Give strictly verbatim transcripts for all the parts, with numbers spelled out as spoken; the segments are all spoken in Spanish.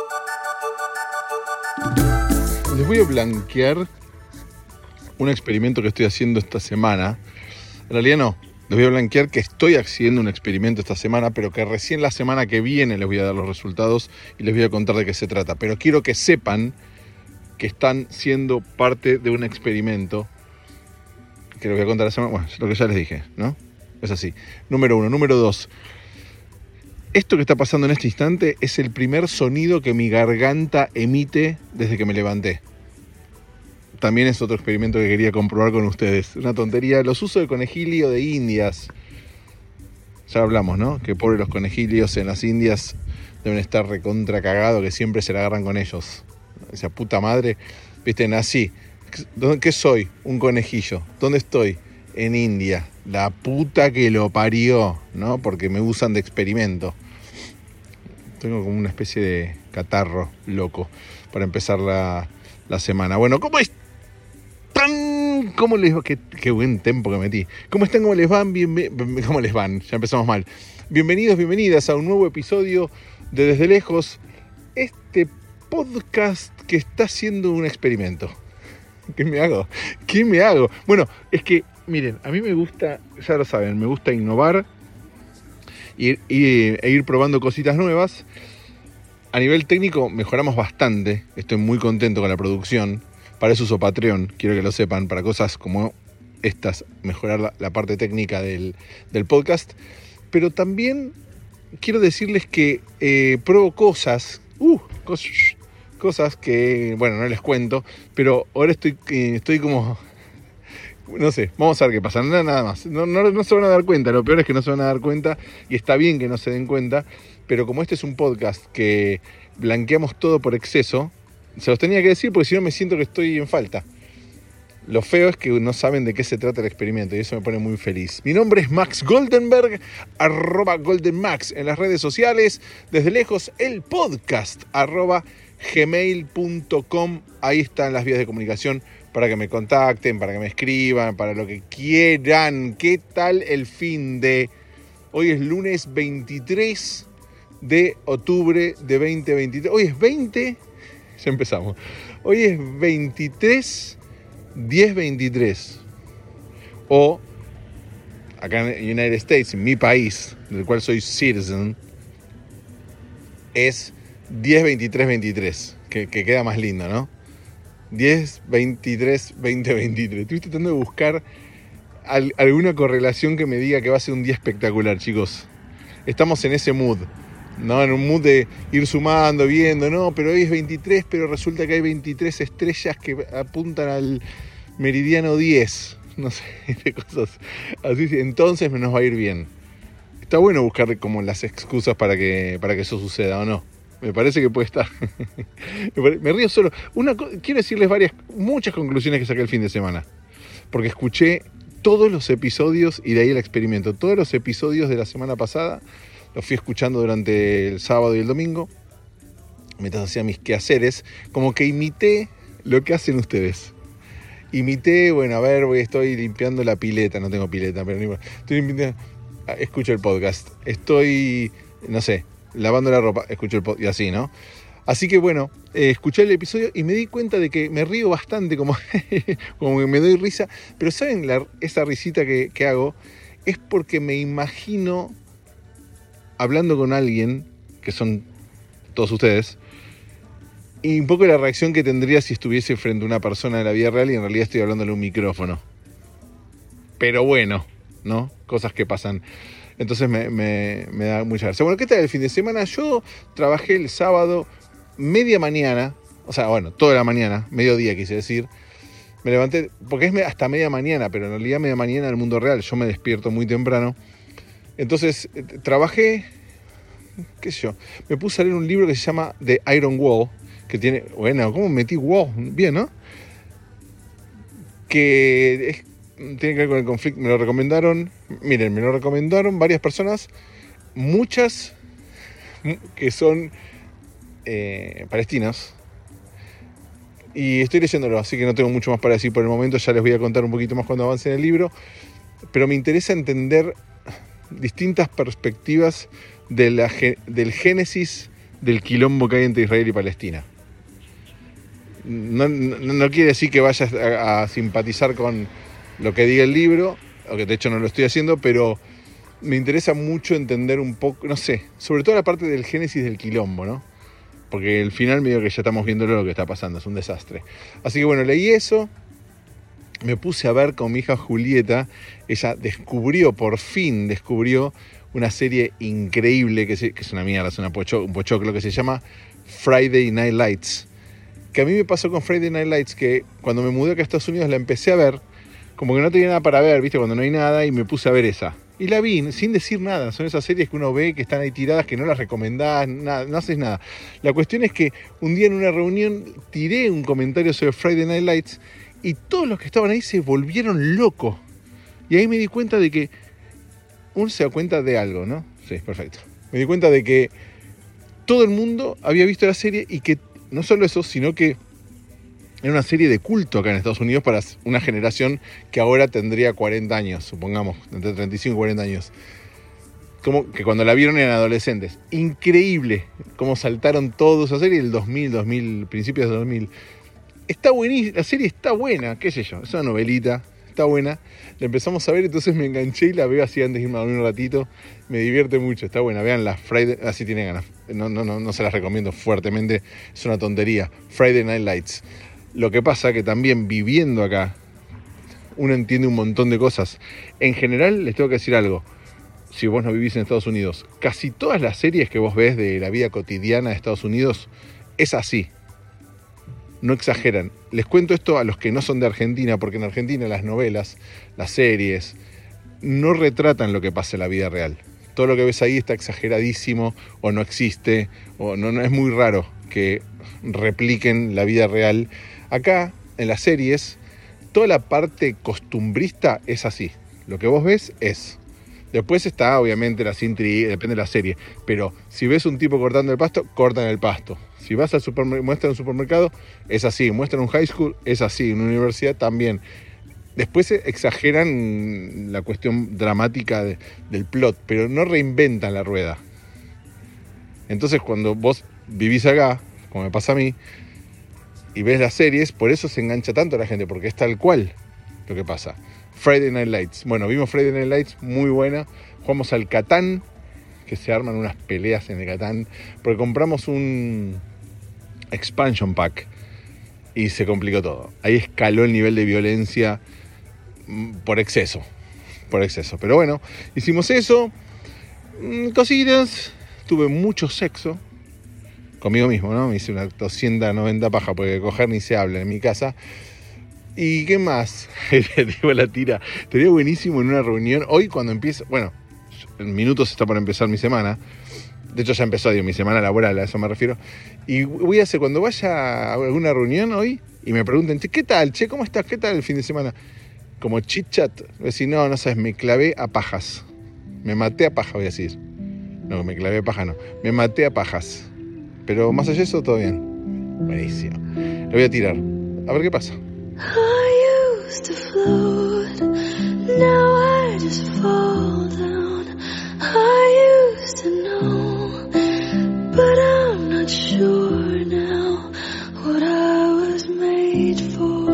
Les voy a blanquear un experimento que estoy haciendo esta semana. En realidad no, les voy a blanquear que estoy haciendo un experimento esta semana, pero que recién la semana que viene les voy a dar los resultados y les voy a contar de qué se trata. Pero quiero que sepan que están siendo parte de un experimento que les voy a contar la semana. Bueno, es lo que ya les dije, ¿no? Es así. Número uno. Número dos. Esto que está pasando en este instante es el primer sonido que mi garganta emite desde que me levanté. También es otro experimento que quería comprobar con ustedes. Una tontería. Los usos de conejilio de indias. Ya hablamos, ¿no? Que pobres los conejilios en las Indias deben estar recontra cagados, que siempre se la agarran con ellos. Esa puta madre. Viste, nací. ¿Qué soy? Un conejillo. ¿Dónde estoy? En India. La puta que lo parió, ¿no? Porque me usan de experimento. Tengo como una especie de catarro loco para empezar la, la semana. Bueno, ¿cómo están? ¿Cómo les va? Qué, qué buen tempo que metí. ¿Cómo están? ¿Cómo les van? Bien, ¿Cómo les van? Ya empezamos mal. Bienvenidos, bienvenidas a un nuevo episodio de Desde Lejos. Este podcast que está haciendo un experimento. ¿Qué me hago? ¿Qué me hago? Bueno, es que, miren, a mí me gusta, ya lo saben, me gusta innovar y, y, e ir probando cositas nuevas. A nivel técnico mejoramos bastante, estoy muy contento con la producción. Para eso uso Patreon, quiero que lo sepan, para cosas como estas, mejorar la, la parte técnica del, del podcast. Pero también quiero decirles que eh, pruebo cosas, uh, cosas, cosas que, bueno, no les cuento, pero ahora estoy, eh, estoy como... No sé, vamos a ver qué pasa, nada, nada más. No, no, no se van a dar cuenta, lo peor es que no se van a dar cuenta y está bien que no se den cuenta, pero como este es un podcast que blanqueamos todo por exceso, se los tenía que decir porque si no me siento que estoy en falta. Lo feo es que no saben de qué se trata el experimento y eso me pone muy feliz. Mi nombre es Max Goldenberg, arroba GoldenMax en las redes sociales, Desde Lejos el podcast, arroba gmail punto com, ahí están las vías de comunicación para que me contacten, para que me escriban, para lo que quieran. ¿Qué tal el fin de...? Hoy es lunes veintitrés de octubre de veinte veintitrés. Hoy es veinte... Ya empezamos. Hoy es veintitrés, diez veintitrés. O, acá en United States, en mi país, del cual soy citizen, es diez veintitrés veintitrés. Que, que queda más lindo, ¿no? diez veintitrés veinte veintitrés. Estoy tratando de buscar al, alguna correlación que me diga que va a ser un día espectacular, chicos. Estamos en ese mood, ¿no? En un mood de ir sumando, viendo, no, pero hoy es veintitrés, pero resulta que hay veintitrés estrellas que apuntan al meridiano diez. No sé, de cosas así. Entonces nos va a ir bien. Está bueno buscar como las excusas para que, para que eso suceda, ¿o no? Me parece que puede estar. Me río solo. Una, quiero decirles varias, muchas conclusiones que saqué el fin de semana. Porque escuché todos los episodios, y de ahí el experimento, todos los episodios de la semana pasada, los fui escuchando durante el sábado y el domingo, mientras hacía mis quehaceres, como que imité lo que hacen ustedes. Imité, bueno, a ver, voy, estoy limpiando la pileta, no tengo pileta, pero no, estoy limpiando, escucho el podcast, estoy, no sé, lavando la ropa, escucho el podcast y así, ¿no? Así que bueno, eh, escuché el episodio y me di cuenta de que me río bastante, como, como que me doy risa. Pero ¿saben la, esa risita que, que hago? Es porque me imagino hablando con alguien, que son todos ustedes, y un poco la reacción que tendría si estuviese frente a una persona de la vida real y en realidad estoy hablándole a un micrófono. Pero bueno, ¿no? Cosas que pasan. Entonces me, me, me da mucha gracia. Bueno, ¿qué tal el fin de semana? Yo trabajé el sábado media mañana, o sea, bueno, toda la mañana, mediodía quise decir. Me levanté, porque es hasta media mañana, pero en realidad media mañana en el mundo real, yo me despierto muy temprano. Entonces trabajé, qué sé yo, me puse a leer un libro que se llama The Iron Wall, que tiene, bueno, ¿cómo metí wow? Bien, ¿no? Que es... tiene que ver con el conflicto, me lo recomendaron, miren, me lo recomendaron varias personas, muchas que son eh, palestinos, y estoy leyéndolo, así que no tengo mucho más para decir por el momento, ya les voy a contar un poquito más cuando avance en el libro, pero me interesa entender distintas perspectivas de la, del génesis del quilombo que hay entre Israel y Palestina. No, no, no quiere decir que vayas a, a simpatizar con lo que diga el libro, aunque de hecho no lo estoy haciendo, pero me interesa mucho entender un poco, no sé, sobre todo la parte del génesis del quilombo, ¿no? Porque el final medio que ya estamos viendo lo que está pasando, es un desastre. Así que bueno, leí eso, me puse a ver con mi hija Julieta, ella descubrió, por fin descubrió una serie increíble, que, se, que es una mierda, es una pocho, un pochoclo, que se llama Friday Night Lights. Que a mí me pasó con Friday Night Lights, que cuando me mudé acá a Estados Unidos la empecé a ver, como que no tenía nada para ver, ¿viste? Cuando no hay nada, y me puse a ver esa. Y la vi sin decir nada. Son esas series que uno ve que están ahí tiradas, que no las recomendás, nada, no haces nada. La cuestión es que un día en una reunión tiré un comentario sobre Friday Night Lights y todos los que estaban ahí se volvieron locos. Y ahí me di cuenta de que uno se da cuenta de algo, ¿no? Sí, perfecto. Me di cuenta de que todo el mundo había visto la serie y que no solo eso, sino que era una serie de culto acá en Estados Unidos para una generación que ahora tendría cuarenta años, supongamos, entre treinta y cinco y cuarenta años. Como que cuando la vieron eran adolescentes. Increíble cómo saltaron todos a serie del dos mil, dos mil, principios del dos mil. Está buenísima, la serie está buena, qué sé yo, es una novelita, está buena. La empezamos a ver, entonces me enganché y la veo así antes de irme a dormir un ratito. Me divierte mucho, está buena. Vean la Friday, así tienen ganas. No, no, no, no se las recomiendo fuertemente, es una tontería. Friday Night Lights. Lo que pasa que también viviendo acá, uno entiende un montón de cosas. En general, les tengo que decir algo. Si vos no vivís en Estados Unidos, casi todas las series que vos ves de la vida cotidiana de Estados Unidos es así. No exageran. Les cuento esto a los que no son de Argentina, porque en Argentina las novelas, las series, no retratan lo que pasa en la vida real. Todo lo que ves ahí está exageradísimo, o no existe, o no, no es muy raro que repliquen la vida real. Acá, en las series, toda la parte costumbrista es así. Lo que vos ves es. Después está, obviamente, las intrigas, depende de la serie. Pero si ves un tipo cortando el pasto, cortan el pasto. Si vas al supermercado, muestran un supermercado, es así. Muestran un high school, es así. En una universidad también. Después exageran la cuestión dramática de, del plot, pero no reinventan la rueda. Entonces, cuando vos vivís acá, como me pasa a mí, y ves las series, por eso se engancha tanto a la gente, porque es tal cual lo que pasa. Friday Night Lights. Bueno, vimos Friday Night Lights, muy buena. Jugamos al Catán, que se arman unas peleas en el Catán, porque compramos un expansion pack y se complicó todo. Ahí escaló el nivel de violencia por exceso, por exceso. Pero bueno, hicimos eso, cositas, tuve mucho sexo conmigo mismo, ¿no? Me hice una doscientas noventa paja, porque coger ni se habla en mi casa. ¿Y qué más? Digo la tira. Estaría buenísimo en una reunión. Hoy cuando empieza, bueno, en minutos está por empezar mi semana. De hecho ya empezó, digo, mi semana laboral, a eso me refiero. Y voy a hacer, cuando vaya a alguna reunión hoy y me pregunten, che, ¿qué tal? Che, ¿cómo estás? ¿Qué tal el fin de semana? Como chit chat. Voy a decir, no, no sabes, me clavé a pajas. Me maté a pajas, voy a decir. No, me clavé a paja, no. Me maté a pajas. Pero más allá de eso, todo bien. Buenísimo. Le voy a tirar. A ver qué pasa. I used to float, now I just fall down. I used to know, but I'm not sure now what I was made for.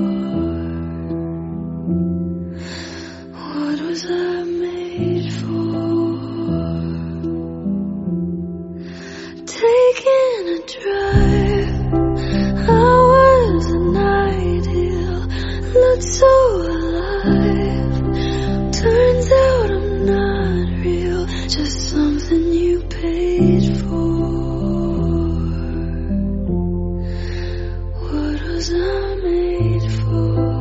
What was I made for? Taking a drive, I was an ideal, looked so alive. Turns out I'm not real, just something you paid for. What was I made for?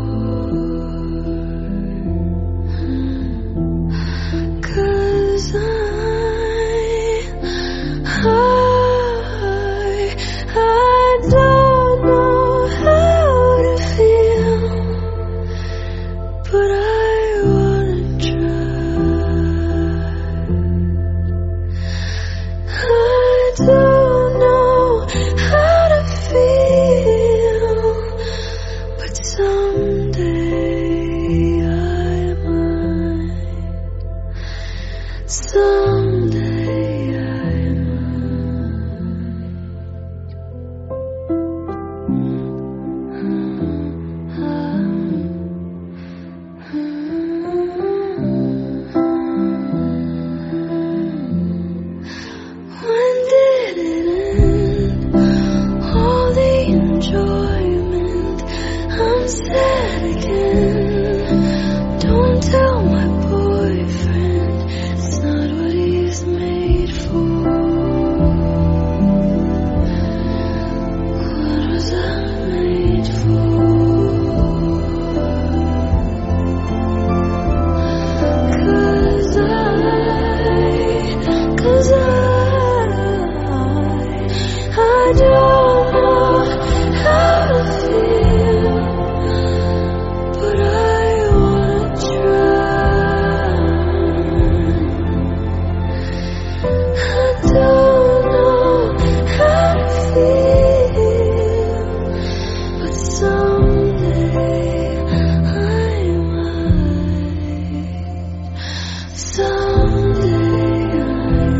'Cause I, I, I don't know how to feel, but I don't know how to feel, but I wanna try. I don't know how to feel, but someday I might. Someday I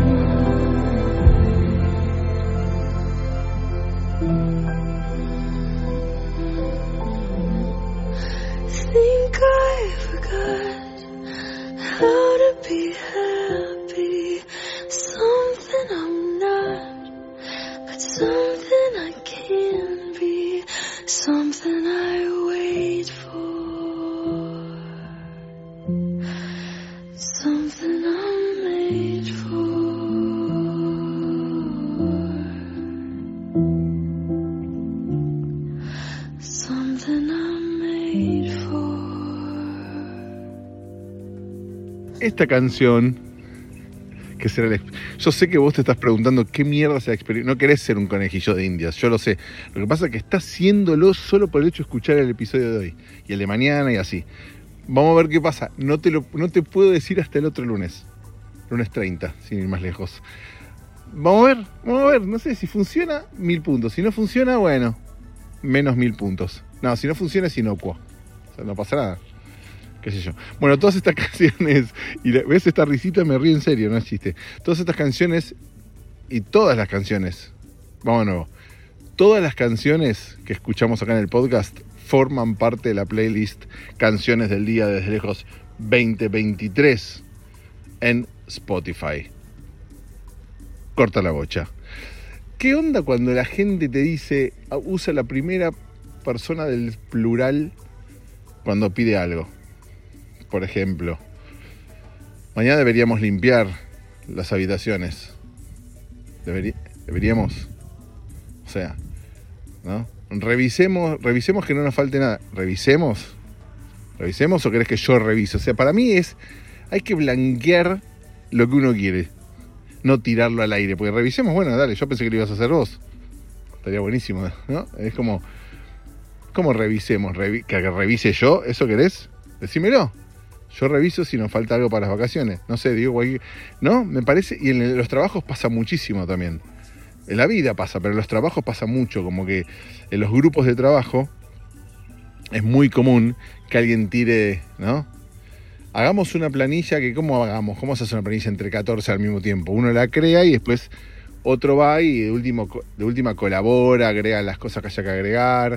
think I forgot how to be happy. Something I'm not, but something I can be. Something I wait for. Something I'm made for. Something I'm made for. Esta canción, que será el, yo sé que vos te estás preguntando qué mierda es la experiencia. No querés ser un conejillo de indias, yo lo sé. Lo que pasa es que estás haciéndolo solo por el hecho de escuchar el episodio de hoy y el de mañana y así. Vamos a ver qué pasa. No te, lo, no te puedo decir hasta el otro lunes. Lunes treinta, sin ir más lejos. Vamos a ver, vamos a ver. No sé, si funciona, mil puntos. Si no funciona, bueno, menos mil puntos. No, si no funciona es inocuo. O sea, no pasa nada. Qué sé yo. Bueno, todas estas canciones, y ves esta risita, me río en serio, no es chiste. Todas estas canciones, y todas las canciones, vamos de nuevo, todas las canciones que escuchamos acá en el podcast forman parte de la playlist Canciones del Día desde lejos veinte veintitrés en Spotify. Corta la bocha. ¿Qué onda cuando la gente te dice, usa la primera persona del plural cuando pide algo? Por ejemplo, mañana deberíamos limpiar las habitaciones. Deberí, deberíamos, o sea, ¿no? Revisemos, revisemos que no nos falte nada. ¿Revisemos? ¿Revisemos o querés que yo revise? O sea, para mí es, hay que blanquear lo que uno quiere, no tirarlo al aire. Porque revisemos, bueno, dale, yo pensé que lo ibas a hacer vos. Estaría buenísimo, ¿no? Es como, ¿cómo revisemos? Revi- ¿Que revise yo? ¿Eso querés? Decímelo. Yo reviso si nos falta algo para las vacaciones. No sé, digo, cualquier... ¿no? Me parece, y en los trabajos pasa muchísimo también. En la vida pasa, pero en los trabajos pasa mucho. Como que en los grupos de trabajo es muy común que alguien tire, ¿no? Hagamos una planilla que, ¿cómo hagamos? ¿Cómo se hace una planilla entre catorce al mismo tiempo? Uno la crea y después otro va y de, último, de última colabora, agrega las cosas que haya que agregar.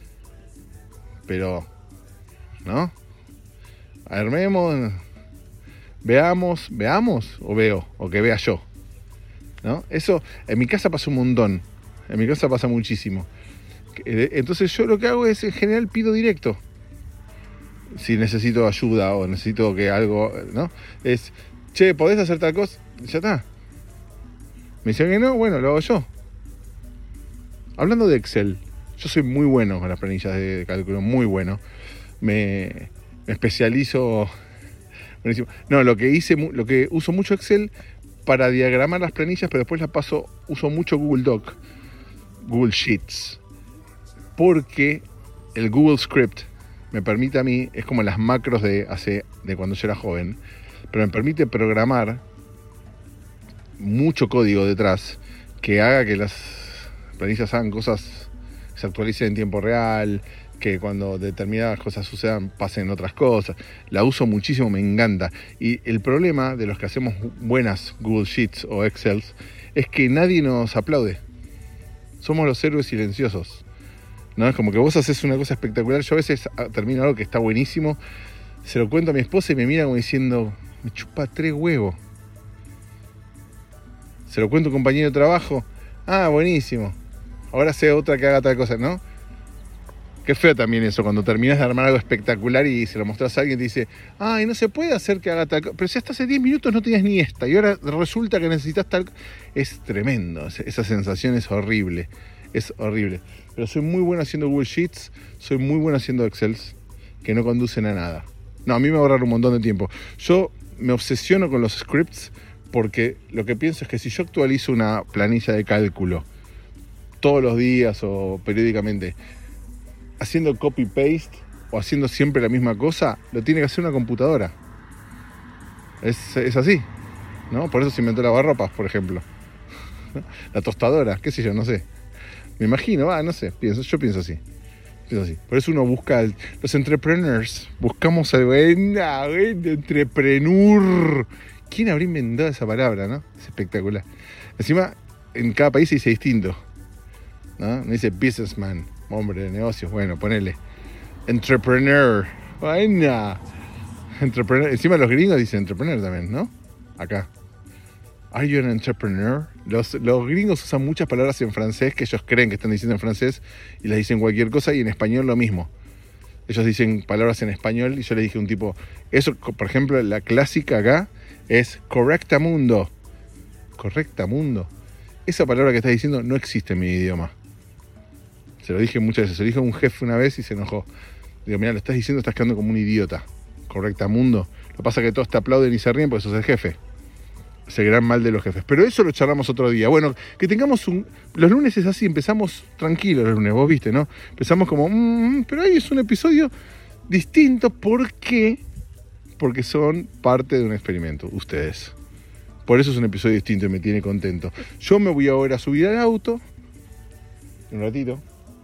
Pero, ¿no? Armemos, veamos, veamos o veo, o que vea yo, ¿no? Eso en mi casa pasa un montón, en mi casa pasa muchísimo. Entonces yo lo que hago es, en general, pido directo. Si necesito ayuda o necesito que algo, ¿no? Es, che, ¿podés hacer tal cosa? Ya está. Me dicen que no, bueno, lo hago yo. Hablando de Excel, yo soy muy bueno con las planillas de cálculo, muy bueno. Me... Me especializo. Buenísimo. No, lo que hice, lo que uso mucho Excel para diagramar las planillas, pero después las paso, uso mucho Google Doc, Google Sheets, porque el Google Script me permite a mí, es como las macros de hace, de cuando yo era joven, pero me permite programar mucho código detrás que haga que las planillas hagan cosas, se actualicen en tiempo real, que cuando determinadas cosas sucedan pasen otras cosas. La uso muchísimo, me encanta. Y el problema de los que hacemos buenas Google Sheets o Excels es que nadie nos aplaude. Somos los héroes silenciosos, ¿no? Es como que vos haces una cosa espectacular. Yo a veces termino algo que está buenísimo, se lo cuento a mi esposa y me mira como diciendo, me chupa tres huevos. Se lo cuento a un compañero de trabajo, ah, buenísimo, ahora sé otra que haga tal cosa, ¿no? Qué feo también eso, cuando terminas de armar algo espectacular y se lo mostrás a alguien y te dice, ay, no se puede hacer que haga tal cosa, pero si hasta hace diez minutos no tenías ni esta y ahora resulta que necesitas tal cosa. Es tremendo, esa sensación es horrible, es horrible. Pero soy muy bueno haciendo Google Sheets, soy muy bueno haciendo Excels, que no conducen a nada. No, a mí me va a ahorrar un montón de tiempo. Yo me obsesiono con los scripts porque lo que pienso es que si yo actualizo una planilla de cálculo todos los días o periódicamente haciendo copy-paste o haciendo siempre la misma cosa, lo tiene que hacer una computadora. Es, es así, ¿no? Por eso se inventó lavarropas, por ejemplo. La tostadora, qué sé yo, no sé. Me imagino, va, no sé, pienso, yo pienso así. Pienso así. Por eso uno busca, el, los entrepreneurs, buscamos al buena, buena, entrepreneur. ¿Quién habría inventado esa palabra, no? Es espectacular. Encima, en cada país se dice distinto, ¿no? No dice businessman, hombre de negocios, bueno, ponele. Entrepreneur, buena. Entrepreneur. Encima los gringos dicen entrepreneur también, ¿no? Acá. Are you an entrepreneur? Los, los gringos usan muchas palabras en francés que ellos creen que están diciendo en francés y les dicen cualquier cosa, y en español lo mismo. Ellos dicen palabras en español y yo les dije a un tipo, eso, por ejemplo, la clásica acá es correctamundo. Correctamundo. Esa palabra que estás diciendo no existe en mi idioma. Se lo dije muchas veces, se lo dije a un jefe una vez y se enojó. Digo, mira, lo estás diciendo, estás quedando como un idiota. Correctamundo. Lo que pasa es que todos te aplauden y se ríen porque sos el jefe. Ese gran mal de los jefes. Pero eso lo charlamos otro día. Bueno, que tengamos un... Los lunes es así, empezamos tranquilos los lunes, vos viste, ¿no? Empezamos como... Mmm, pero ahí es un episodio distinto. ¿Por qué? Porque son parte de un experimento, ustedes. Por eso es un episodio distinto y me tiene contento. Yo me voy ahora a subir al auto. Un ratito.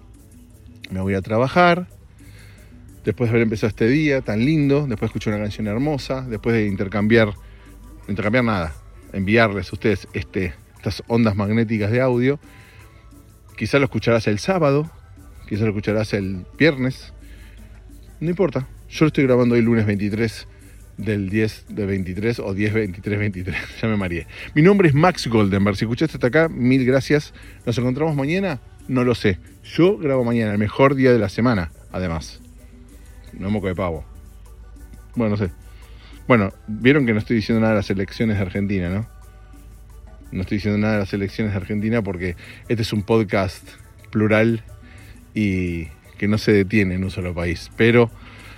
Me voy a trabajar. Después de haber empezado este día tan lindo. Después de escuchar una canción hermosa. Después de intercambiar... Intercambiar nada. Enviarles a ustedes este, estas ondas magnéticas de audio. Quizás lo escucharás el sábado, quizás lo escucharás el viernes, no importa. Yo lo estoy grabando hoy lunes veintitrés del diez de veintitrés o diez veintitrés veintitrés, ya me mareé. Mi nombre es Max Goldenberg, si escuchaste hasta acá, mil gracias. ¿Nos encontramos mañana? No lo sé. Yo grabo mañana, el mejor día de la semana, además. No moco de pavo. Bueno, no sé. Bueno, vieron que no estoy diciendo nada de las elecciones de Argentina, ¿no? No estoy diciendo nada de las elecciones de Argentina porque este es un podcast plural y que no se detiene en un solo país. Pero,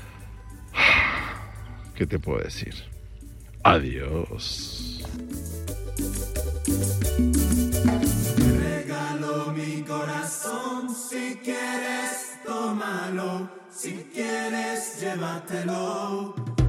¿qué te puedo decir? Adiós. Regalo mi corazón, si quieres tómalo, si quieres llévatelo.